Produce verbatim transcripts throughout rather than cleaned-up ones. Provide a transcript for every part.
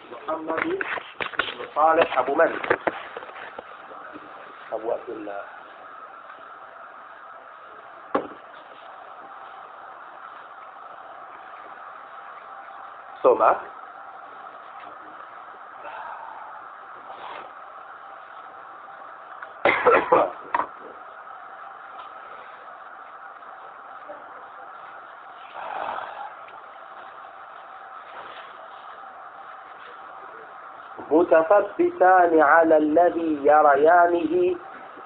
محمد بن صالح أبو من أبو عبد الله ثم متثبتان على الذي يريانه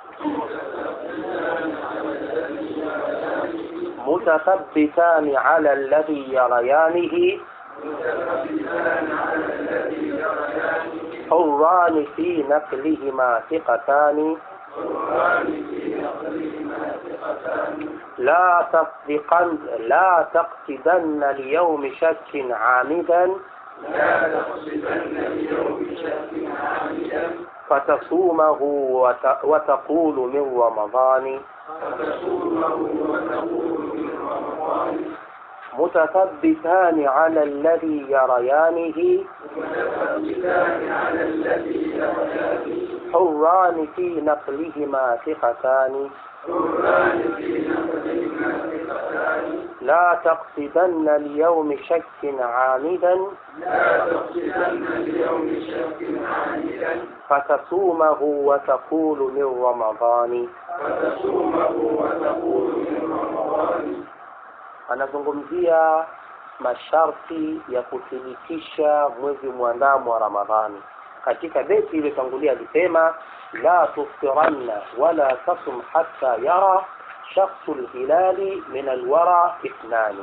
متثبتان على الذي يريانه حران في نقلهما ثقتان لا تصدقن لا تقصدن اليوم شك عامدا فتصومه وتقول من رمضان متثبتان على الذي يريانه حران في نقلهما ثقتان لا تقصدن اليوم شك عامدا فتصومه وتقول من رمضان. Anazungumzia masharti ya kuthibitisha mwezi muandamo wa Ramadhani. Katika beti ile tangulia alisema la tuftiranna wala tasum hatta yara shakhsu al-hilali min al-wara ithnani.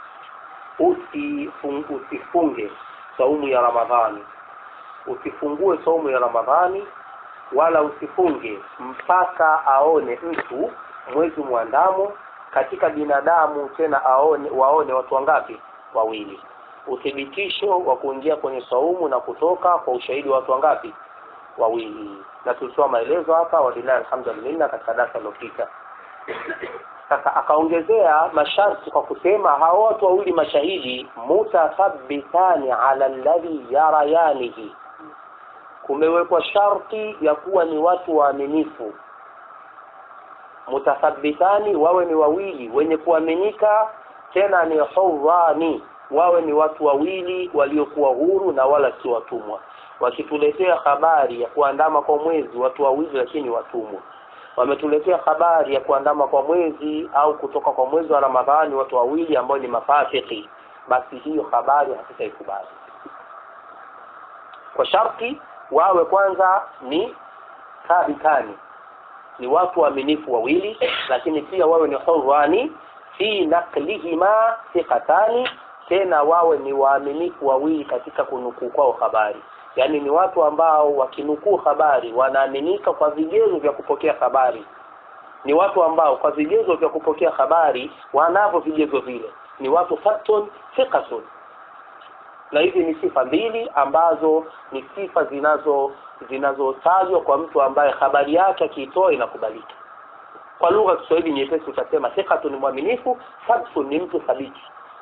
Usifunge saumu ya Ramadhani, usifungue saumu ya Ramadhani wala usifunge mpaka aone mtu mwezi muandamo katika binadamu, tena aone waone watu wangapi? Wawili. Uthibitisho wa kuingia kwenye saumu na kutoka kwa ushahidi wa watu wangapi? Wawili. Na tulitoa maelezo hapa walilahi alhamdulillah katika darasa lililopita. Sasa akaongezea masharti kwa kusema hao watu wawili mashahidi mutathabbitani ala alladhi yarayanihi. Kumewekwa sharti ya kuwa ni watu waaminifu. Mutathabbitani wawe ni wawili wenye kuaminika, tena ni hurani wawe ni watu wawili waliokuwa huru na wala si watumwa. Wakituletea habari ya kuandama kwa mwezi watu wawili lakini watumwa, wametuletea habari ya kuandama kwa mwezi au kutoka kwa mwezi wa Ramadhani watu wawili ambao ni mafasiki, basi hiyo habari hatutaikubali. Kwa sharti wawe kwanza ni thabitani, ni watu waaminifu wawili, lakini pia wawe ni hurani fi naqlihima thiqatani, tena wawe ni waaminifu wawili katika kunukuu kwao habari. Yani ni watu ambao wakinukuu habari wanaaminika kwa vigezo vya kupokea habari. Ni watu ambao kwa vigezo vya kupokea habari wanavyo vigezo vile. Ni watu faktun thiqatun. Na hizi ni sifa mbili ambazo ni sifa zinazo zinazotajwa kwa mtu ambaye habari yake akiitoa inakubalika. Kwa lugha ya Kiswahili nyepesi utasema thiqatun ni mwaminifu, faktun ni mtu thabiti.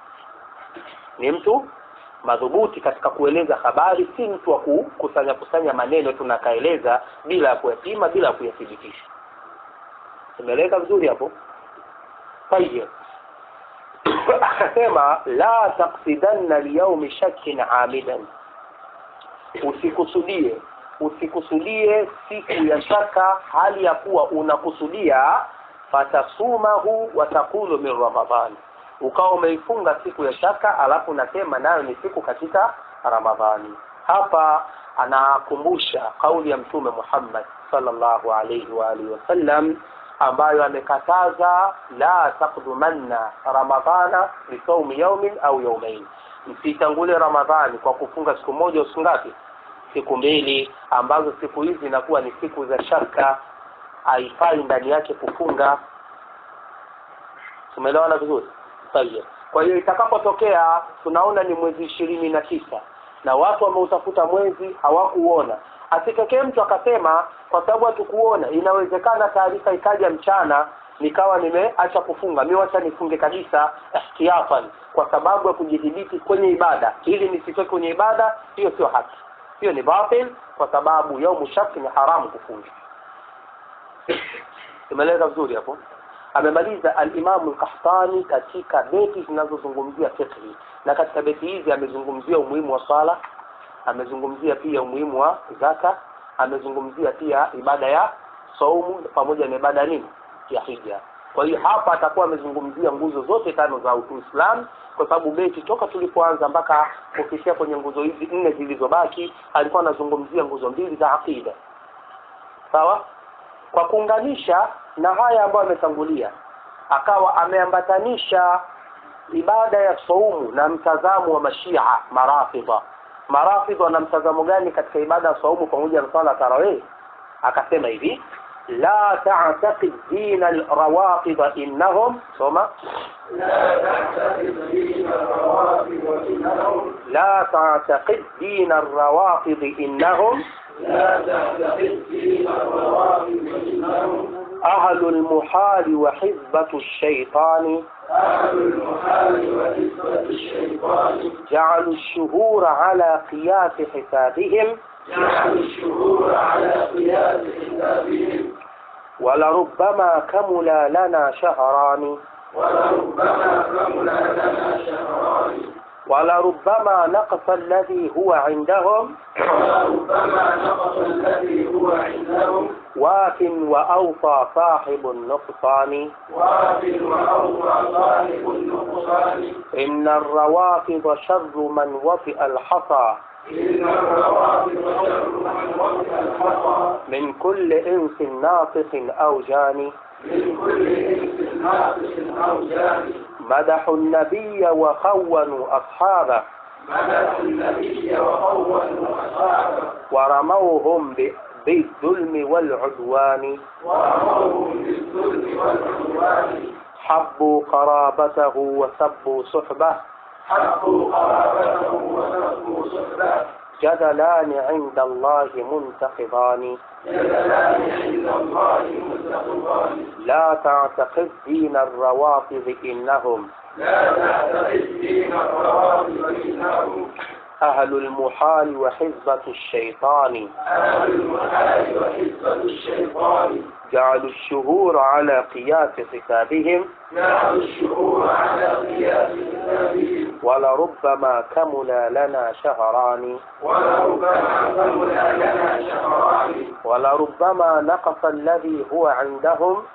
Ni mtu madhubuti katika kueleza habari, si mtu wa kukusanya kusanya maneno tunakaeleza bila ya kuyapima, bila ya kuyathibitisha. Tumeeleza vizuri hapo? Tayeb. Akasema la taqsidanna liyawmi shakkin amidan. Usikusudie, usikusudie siku ya shaka hali ya kuwa unakusudia fatasumahu wa taqulu min Ramadhani. Ukawa umeifunga siku ya shaka alafu unasema nayo ni siku katika Ramadhani. Hapa anakumbusha kauli ya Mtume Muhammad sallallahu alayhi wa alihi wasallam ambayo amekataza la taqdumanna Ramadhana bi sawmi yawmin au yawmayn. Msitangule Ramadhani kwa kufunga siku moja au siku ngapi? Siku mbili, ambazo siku hizi zinakuwa ni siku za shaka, haifai ndani yake kufunga. Tumeelewana vizuri? Sahihi. Kwa hiyo itakapotokea tunaona ni mwezi ishirini na tisa na watu wameutafuta mwezi hawakuona, asikekee mtu akasema kwa sababu hatukuona inawezekana taarifa ikaja mchana nikawa nimeacha kufunga, mimi wacha nifunge kabisa ihtiyafan kwa sababu ya kujidhibiti kwenye ibada ili nisitoke kwenye ibada, hiyo sio haki. hiyo ni batil, kwa sababu yaumu shaki ni haramu kufunga. Tumeeleza vizuri hapo. Amemaliza al-Imam al-Qahtani katika beti zinazozungumzia fiqh, na katika beti hizi amezungumzia umuhimu wa sala, amezungumzia pia umuhimu wa zaka, amezungumzia pia ibada ya saumu pamoja na ibada nini ya hija. Kwa hiyo hapa atakuwa amezungumzia nguzo zote tano za Uislamu, kwa sababu beti toka tulipoanza mpaka kufikia kwenye nguzo hizi nne zilizobaki alikuwa anazungumzia nguzo mbili za aqida. Sawa? Kwa kuunganisha na haya ambayo ametangulia, akawa ameambatanisha ibada ya saumu na mtazamo wa mashia marafidha. Marafidha na mtazamo gani katika ibada ya saumu pamoja na swala tarawih? Akasema hivi: la ta'taqid din al-rawafid innahum soma لا تعتقد دين الروافض إنهم لا تعتقد دين الروافض إنهم لا تعتقد دين الروافض إنهم أهل المحال وحزبة الشيطان أهل المحال وحزبة الشيطان جعلوا الشهور على قياس حسابهم جعلوا الشهور على قياس حسابهم ولربما كمل لنا شهران ولربما كمل لنا شهران ولربما نقص الذي هو عندهم ولربما نقص الذي هو عندهم واف وأوفى صاحب النقصان واف وأوفى صاحب النقصان إن الروافض شر من وطئ الحصى إن الروافض شر من وطئ الحصى من كل إنس ناطق أو جاني من كل إنس ناقص أو جاني مدحوا النبي وخونوا أصحابه مدحوا النبي وخونوا أصحابه ورموهم ب- بالظلم والعدوان ورموهم بالظلم والعدوان حبوا قرابته وسبوا صحبه حقوا قرابته وسبوا صحبه جدلان عند الله منتقضان جدلان عند الله متقضان لا تعتقد دين الروافض إنهم لا تعتقد دين الروافض إنهم أهل المحال وحزبة الشيطان أهل المحال وحزبة الشيطان جعلوا الشهور على قياس حسابهم جعلوا الشهور على قياس حسابهم ولربما كمل لنا شهران ولربما كمل لنا شهران ولربما نقص الذي هو عندهم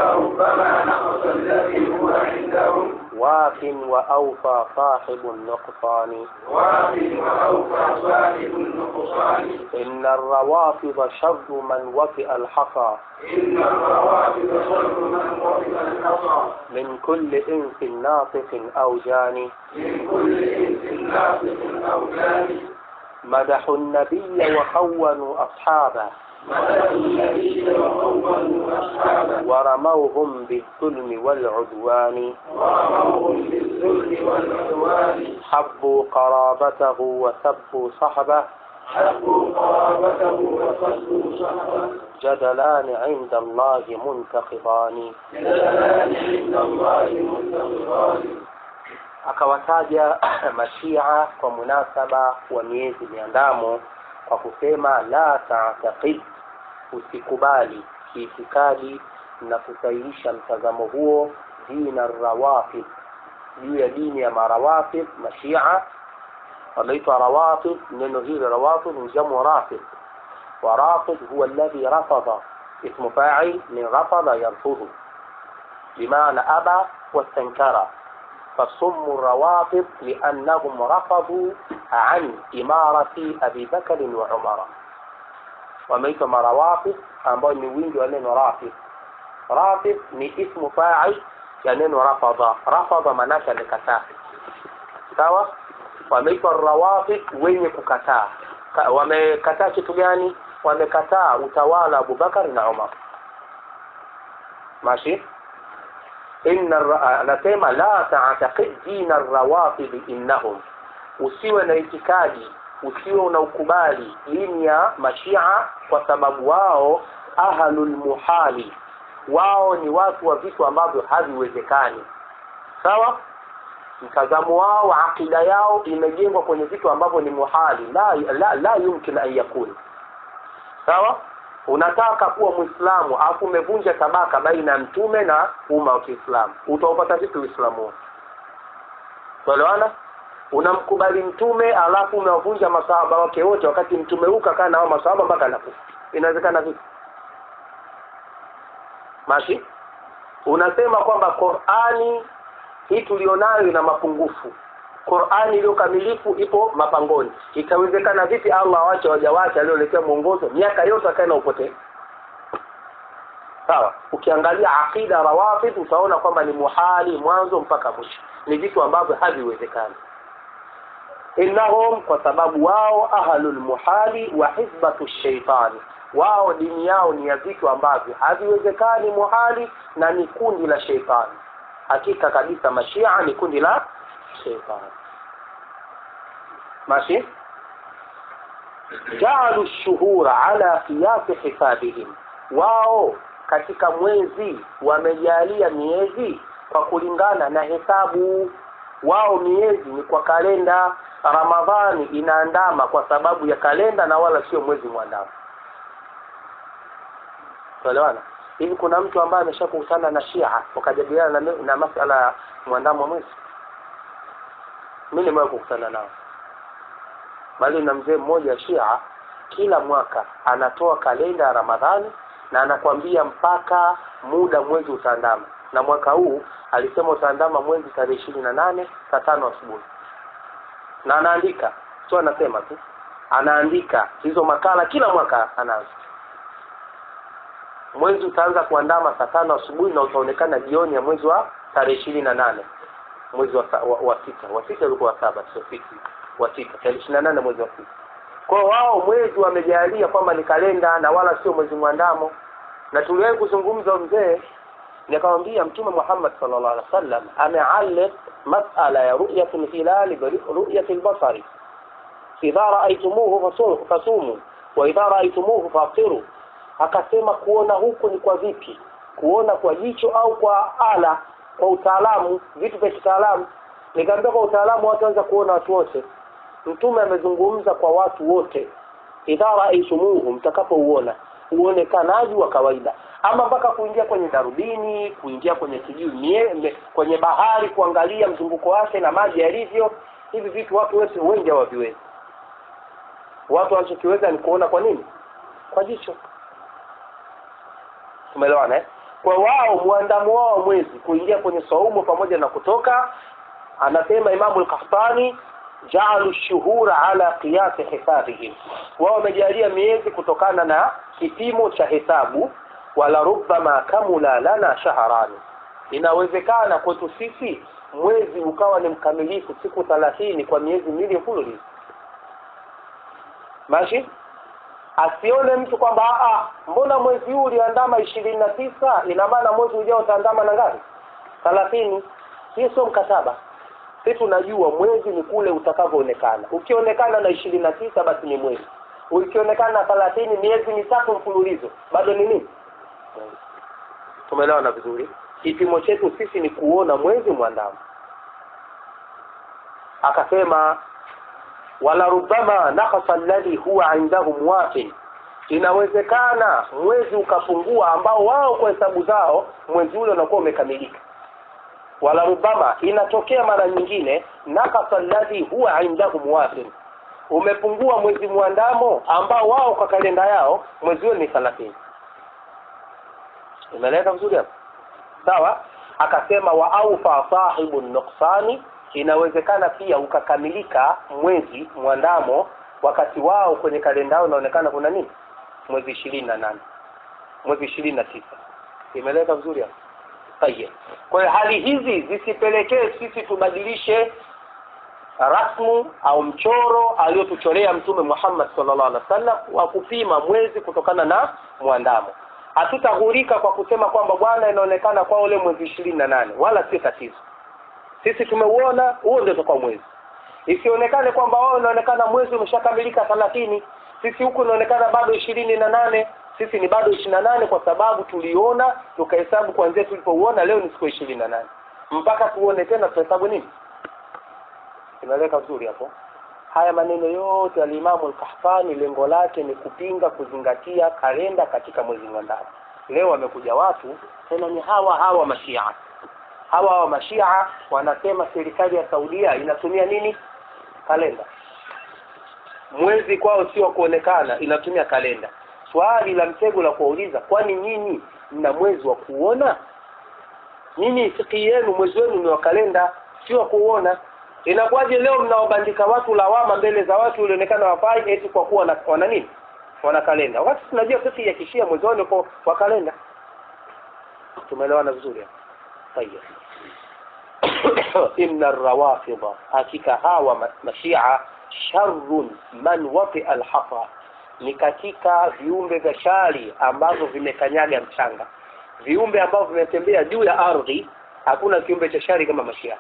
ولربما نقص الذي هو عندهم واف وأوفى صاحب النقصان واف وأوفى صاحب النقصان إن الروافض شر من وطئ الحصى إن الروافض شر من وطئ الحصى من كل إنس ناطق أو جاني من كل إنس ناطق أو جاني مدحوا النبي وخونوا أصحابه مدحوا النبي وخونوا أصحابه ورموهم بالظلم والعدوان ورموهم بالذل والعدوان حبوا قرابته وسبوا صحبه حقوا قرابته وصدوا صحبه جدلان عند الله منتقضان. جدلان عند الله منتقضان. Akawataja mashia kwa munasaba wa miezi miandamo kwa kusema la ta'taqid, usikubali kiitikadi na kusahihisha mtazamo huo dina rawafid, juu ya dini ya marawafid. Mashia wanaitwa rawafid. Neno hili rawafid ni jamu rafid, wa rafid huwa alladhi rafadha, ismu fa'il min rafadha yarfudhu bimaana aba wastankara. فصموا الروافض لأنهم رفضوا عن إمارة أبي بكر وعمر. وميتم روافض ambao ni wingi wa neno rafid. Rafid ni ismu fa'il ya neno rafadha. Rafadha manaka ni kataa. Sawa? Wameitwa rawafid wenye kukataa. Wamekataa kitu gani? Wamekataa utawala Abu Bakar na Umar. Mashi? إن anasema la ta'taqid din ar-rawafid innahum, usiwe na itikadi, usiwe unaukubali dini ya mashia, kwa sababu wao ahlul muhali, wao ni watu wa vitu ambavyo haviwezekani. Sawa? mtazamo wao, akida yao imejengwa kwenye vitu ambavyo ni muhali, la la, la yumkin an yakun. Sawa? Unataka kuwa Muislamu afu umevunja tabaka baina ya mtume na umma wa Kiislamu, utaupata vipi Uislamu? Tuelewana? Unamkubali mtume alafu umevunja masahaba wake wote, wakati mtume uka kana hao masahaba mpaka anakufa. Inawezekana vipi? Mashi? Unasema kwamba Qur'ani hii tulionayo ina mapungufu. Qur'ani iliyo kamilifu ipo mapangoni. Itawezekana vipi Allah waache waja wake alioletea mwongozo miaka yote akaenda upotee? Sawa? Ukiangalia akida rawafid utaona kwamba ni muhali mwanzo mpaka mwisho. Ni vitu ambavyo haviwezekani. Innahum, kwa sababu wao ahlul muhali wa hizbatu shaitani. Wao dini yao ni ya vitu ambavyo haviwezekani muhali na ni kundi la shaitani. Hakika kabisa Mashia ni kundi la shaitani. Mashi? Ja'alu ash-shuhura ala qiyas hisabihim. Wao katika mwezi wamejalia miezi kwa kulingana na hesabu. Wao miezi ni kwa kalenda. Ramadhani inaandama kwa sababu ya kalenda na wala sio mwezi mwandamo. Tuelewana? Hivi kuna mtu ambaye ameshakutana na Shia wakajadiliana na, na masala mwandamo mwezi? Mimi nimewahi kukutana nao. Bali na mzee mmoja Shia kila mwaka anatoa kalenda ya Ramadhani na anakuambia mpaka muda mwezi utaandama. Na mwaka huu alisema utaandama mwezi tarehe ishirini na nane saa tano asubuhi. Na anaandika, sio anasema tu. Anaandika hizo makala kila mwaka anaanza. Mwezi utaanza kuandama saa tano asubuhi na utaonekana jioni ya mwezi wa tarehe ishirini na nane. Mwezi wa, wa, wa sita. Wa sita ulikuwa saba, sio sita. Wa sita, tarehe ishirini na nane mwezi wa sita. Kwa wao mwezi wamejalia kwamba ni kalenda na wala sio mwezi mwandamo. Na tuliwahi kuzungumza mzee, nikamwambia Mtume Muhammad sallallahu alaihi wasallam amealif mas'ala ya ru'yatul hilal bi ru'yatil basari. Idha ra'aytumuhu fasumu wa idha ra'aytumuhu faftiru. Akasema kuona huku ni kwa vipi? Kuona kwa jicho au kwa ala, kwa utaalamu, vitu vya kitaalamu. Nikamwambia kwa utaalamu watu wanza kuona watu wote. Mtume amezungumza kwa watu wote. Idha ra'aytumuhu, mtakapouona uonekanaji wa kawaida. Ama mpaka kuingia kwenye darubini, kuingia kwenye kijui, kwenye bahari kuangalia mzunguko wake na maji yalivyo, hivi vitu watu wote wengi hawaviwezi. Watu wanachokiweza ni kuona kwa nini? Kwa jicho. Tumeelewana eh? Kwa wao muandamo wao mwezi kuingia kwenye saumu pamoja na kutoka, anasema Imamu al-Qahtani ja'alu ash-shuhura ala qiyas hisabihim. Wao wamejalia miezi kutokana na kipimo cha hesabu. Wala rubbama kamula lana shahrani. Inawezekana kwetu sisi mwezi ukawa ni mkamilifu siku thelathini kwa miezi miwili mfululizo. Mashi? Asione mtu kwamba a mbona mwezi huu uliandama ishirini na tisa, ina maana mwezi ujao utaandama na ngapi? thelathini. Hiyo sio mkataba. Sisi tunajua mwezi ni kule utakavyoonekana. Ukionekana na ishirini na tisa basi ni mwezi. Ukionekana na thelathini, miezi mitatu mfululizo, bado ni nini? Tumeelewana vizuri? Kipimo chetu sisi ni kuona mwezi mwandamo. Akasema wala rubama naqasa alladhi huwa indahum waqi. Inawezekana mwezi ukapungua ambao wao kwa hesabu zao mwezi ule unakuwa umekamilika. Wala rubama inatokea mara nyingine naqasa alladhi huwa indahum waqi. Umepungua mwezi mwandamo ambao wao kwa kalenda yao mwezi ule ni thelathini. Imeleka vizuri hapo? Sawa? Akasema wa aufa sahibu nuqsani, inawezekana pia ukakamilika mwezi mwandamo wakati wao kwenye kalenda yao inaonekana kuna nini? Mwezi ishirini na nane. Mwezi ishirini na tisa. Imeleka vizuri hapo? Sahihi. Kwa hiyo hali hizi zisipelekee sisi tubadilishe rasmu au mchoro aliotuchorea Mtume Muhammad sallallahu alaihi wasallam wa kupima mwezi kutokana na mwandamo. Hatutahurika kwa kusema kwamba bwana inaonekana kwa ule mwezi ishirini na nane, wala si tatizo. Sisi tumeuona huo ndio kwa mwezi. Isionekane kwamba wao inaonekana mwezi umeshakamilika thelathini, sisi huku inaonekana bado ishirini na nane, sisi ni bado ishirini na nane kwa sababu tuliona tukahesabu kuanzia tulipouona leo ni siku ishirini na nane. Mpaka tuone tena tuhesabu nini? Inaeleka vizuri hapo. Haya maneno yote al-Imam al-Qahtani lengo lake ni kupinga kuzingatia kalenda katika mwezi mwandani. Leo wamekuja watu tena ni hawa hawa mashia. Hawa hawa mashia wanasema serikali ya Saudia inatumia nini? Kalenda. Mwezi kwao sio kuonekana, inatumia kalenda. Swali la mtego la kuuliza, kwani nyinyi mna mwezi wa kuona? Nyinyi fiki yenu mwezi wenu ni wa kalenda, sio wa kuona. Inakuwaje leo mnaobandika watu lawama mbele za watu ulionekana wafai eti kwa kuwa wana nini? Wana kalenda. Wakati tunajua fiki ya kishia mwezi wao kwa, kwa kalenda. Tumeelewana vizuri hapo. Tayeb. Inna ar-rawafida, hakika hawa mashia sharrun man wafi al-hafa, ni katika viumbe vya shari ambavyo vimekanyaga mchanga, viumbe ambavyo vimetembea juu ya ardhi. Hakuna kiumbe cha shari kama mashia.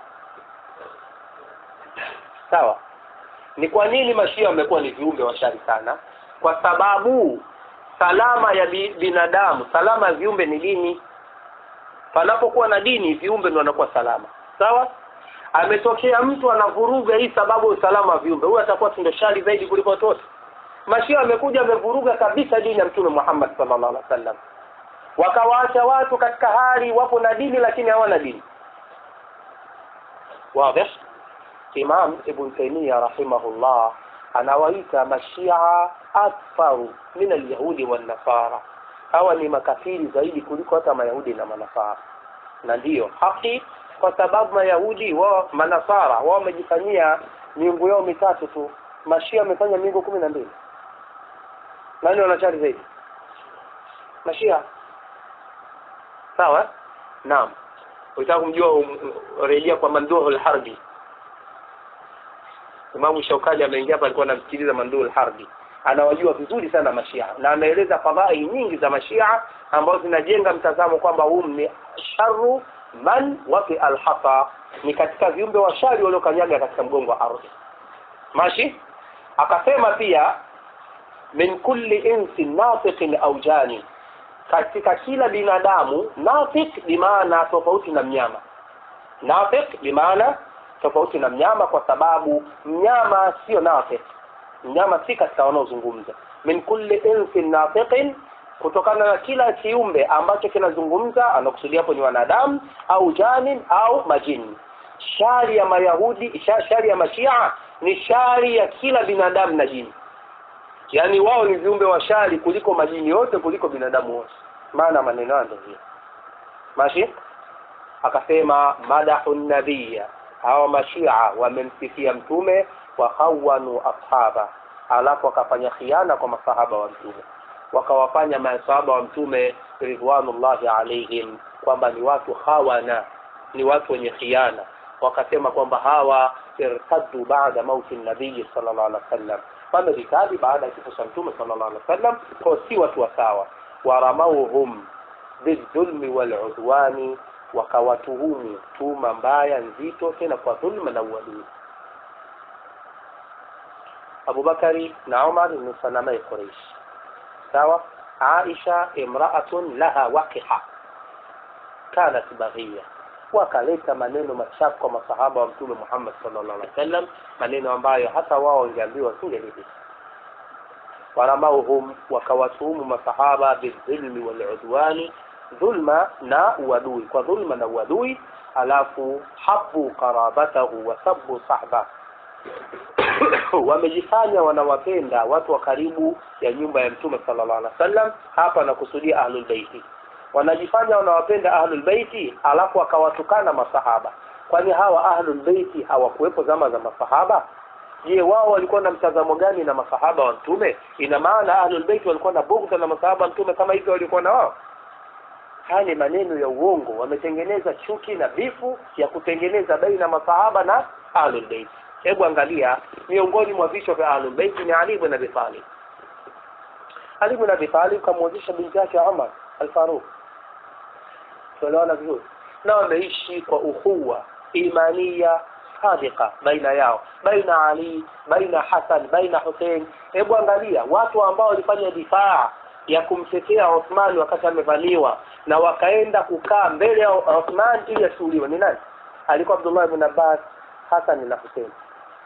Sawa? Ni kwa nini mashia wamekuwa ni viumbe wa shari sana? Kwa sababu salama ya binadamu, salama ya viumbe ni dini. Panapokuwa na dini viumbe ndio wanakuwa salama. Sawa? Ametokea mtu anavuruga hii sababu usalama wa viumbe, huyo atakuwa ndio shari zaidi kuliko wote. Mashia wamekuja wamevuruga kabisa dini ya Mtume Muhammad sallallahu alaihi wasallam. Wakawaacha watu katika hali wapo na dini lakini hawana dini. Wazi? Imam Ibn Taymiyyah rahimahullah anawaita mashia akfaru min al-yahudi wan-nasara. Hawa ni makafiri zaidi kuliko hata mayahudi na manasara. Na ndiyo haki, kwa sababu mayahudi wao manasara wao wamejifanyia miungu yao mitatu tu. Mashia wamefanya miungu kumi na mbili. Nani wanachari zaidi? Mashia. Sawa? Naam. Unataka kumjua um, rejea kwa Manduh al-Harbi. Imam Shaukani ameingia hapa, alikuwa anamsikiliza Manduh al-Harbi. Anawajua vizuri sana mashia na anaeleza fadhai nyingi za mashia ambazo zinajenga mtazamo kwamba huu ni sharru man wafi al-hafa, ni katika viumbe wa shari waliokanyaga katika mgongo wa ardhi. Mashi? Akasema pia min kulli insi nafiqin au jani, katika kila binadamu. Nafiq bimaana tofauti na mnyama. Nafiq bimaana tofauti na mnyama, kwa sababu mnyama sio nafiq. Mnyama si katika wanaozungumza. Min kulli insi nafiqin, kutokana na kila kiumbe ambacho kinazungumza, anakusudia hapo ni wanadamu au janin au majini. Shari ya Mayahudi, shari ya mashia ni shari ya kila binadamu na jini. Yaani wao ni viumbe wa shari kuliko majini yote, kuliko binadamu wote. Maana maneno hayo ndio. Mashi? Akasema madahun nabiyya, hawa mashia wamemsifia mtume wa khawanu ashaba, alafu wakafanya khiana kwa masahaba wa mtume, wakawafanya masahaba wa mtume ridwanullahi alaihim kwamba ni watu khawana, ni watu wenye khiana. Wakasema kwamba hawa irtaddu baada mauti nabii sallallahu alaihi wasallam, wamerikadi baada ya kifo cha mtume sallallahu alaihi wasallam, kwa si watu sawa. Waramauhum bidhulmi wal'udwani, wakawatuhumu tuma mbaya nzito tena kwa dhulma na uadui. Abu Bakari na Umar ni sanamai Quraysh. Sawa? Aisha imra'atun laha waqiha kanat baghiya. Wakaleta maneno machafu kwa masahaba wa mtume Muhammad sallallahu alaihi wasallam, maneno ambayo hata wao wangeambiwa singelipi. Waramauhum, wakawatuhumu masahaba bidhulmi wal'udwani, dhulma na uadui, kwa dhulma na uadui. Alafu habbu qarabatahu wa sabbu sahba, wamejifanya wanawapenda watu wa karibu ya nyumba ya mtume sallallahu alaihi wasallam. Hapa nakusudia ahlul baiti. Wanajifanya wanawapenda ahlul baiti alafu wakawatukana masahaba. Kwani hawa ahlul baiti hawakuwepo zama za masahaba? Je, wao walikuwa na mtazamo gani na masahaba wa mtume? Ina maana ahlul baiti walikuwa na bughudha na masahaba wa mtume kama hivyo walikuwa na wao? Haya ni maneno ya uongo. Wametengeneza chuki na bifu ya kutengeneza baina masahaba na ahlul baiti. Hebu angalia, miongoni mwa vichwa vya ahlul bait ni Ali ibn Abi Talib. Ali ibn Abi Talib kamwozesha binti yake Umar al-Faruq. Tunaona vizuri. Na wameishi kwa ukhuwa imania sadiqa baina yao, baina Ali, baina Hassan, baina Hussein. Hebu angalia watu ambao walifanya difaa ya kumtetea Uthman wakati amevaliwa na wakaenda kukaa mbele ya Uthman ili asuliwe. Ni nani? Alikuwa Abdullah ibn Abbas, Hassan na Hussein.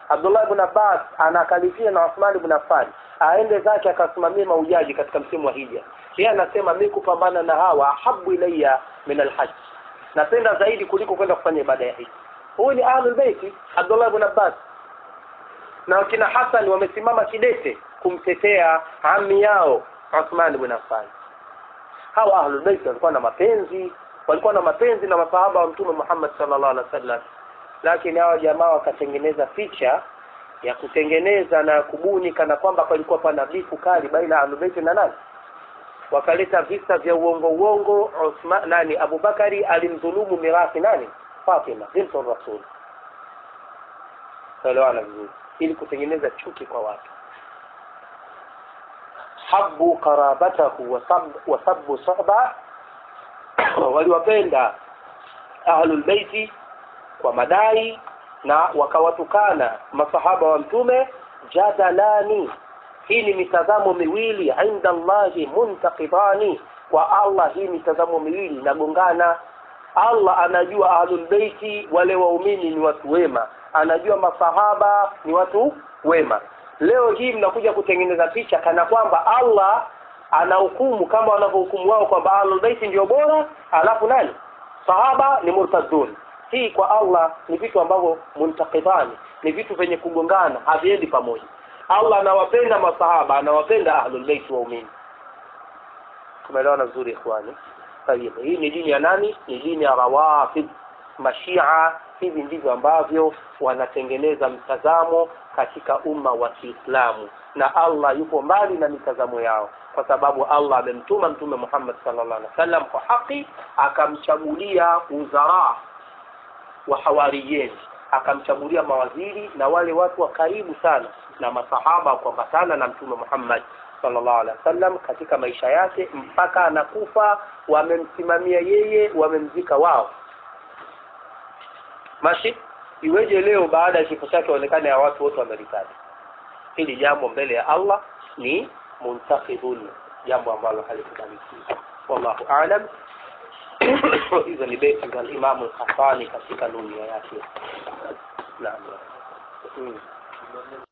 Abdullah ibn Abbas anakalifia na Uthman ibn Affan aende zake akasimamia maujaji katika msimu wa hija. Yeye anasema mimi kupambana na hawa habu ilayya min alhajj, napenda zaidi kuliko kwenda kufanya ibada ya hija. Huyu ni ahlul bait Abdullah ibn Abbas, na kina Hassan wamesimama kidete kumtetea ammi yao Uthman ibn Affan. Hawa ahlul bait walikuwa na mapenzi, walikuwa na mapenzi na masahaba wa Mtume Muhammad sallallahu alaihi wasallam, lakini hawa jamaa wakatengeneza picha ya kutengeneza na kubuni kana kwamba palikuwa pana bifu kali baina ya ahlul bait na nani. Wakaleta visa vya uongo uongo. Uthman nani Abu Bakari alimdhulumu mirathi nani Fatima binti Rasul sallallahu alaihi wasallam, ili kutengeneza chuki kwa watu. Habbu qarabatahu wa sab wa sabbu sahba, waliwapenda ahlul bait kwa madai na wakawatukana masahaba wa Mtume. Jadalani, hii ni mitazamo miwili inda Allahi muntaqidani, kwa Allah hii mitazamo miwili inagongana. Allah anajua ahlul bait wale waumini ni watu wema, anajua masahaba ni watu wema. Leo hii mnakuja kutengeneza picha kana kwamba Allah anahukumu kama wanavyohukumu wao kwamba ahlul bait ndio bora, alafu nani sahaba ni murtadun. Hii kwa Allah ni vitu ambavyo muntaqidani, ni vitu vyenye kugongana, haviendi pamoja. Allah anawapenda masahaba, anawapenda ahlul bait waumini. Tumeelewana vizuri ikhwani? Tayeb, hii ni dini ya nani? Ni dini ya Rawafid, Mashia. Hivi ndivyo ambavyo wanatengeneza mtazamo katika umma wa Kiislamu, na Allah yupo mbali na mitazamo yao, kwa sababu Allah amemtuma Mtume Muhammad sallallahu alaihi wasallam kwa haki, akamchagulia uzara wa hawariyin, akamchagulia mawaziri na wale watu wa karibu sana na masahaba kuambatana na Mtume Muhammad sallallahu alaihi wasallam katika maisha yake mpaka anakufa. Wamemsimamia yeye, wamemzika wao. Mashi iweje leo baada ya kifo chake waonekane ya watu wote wamerikadi? Hili jambo mbele ya Allah ni muntaqidun, jambo ambalo halikubaliki. Wallahu a'lam. Hizo ni beti za Imam al-Qahtani katika dunia yake. Naam.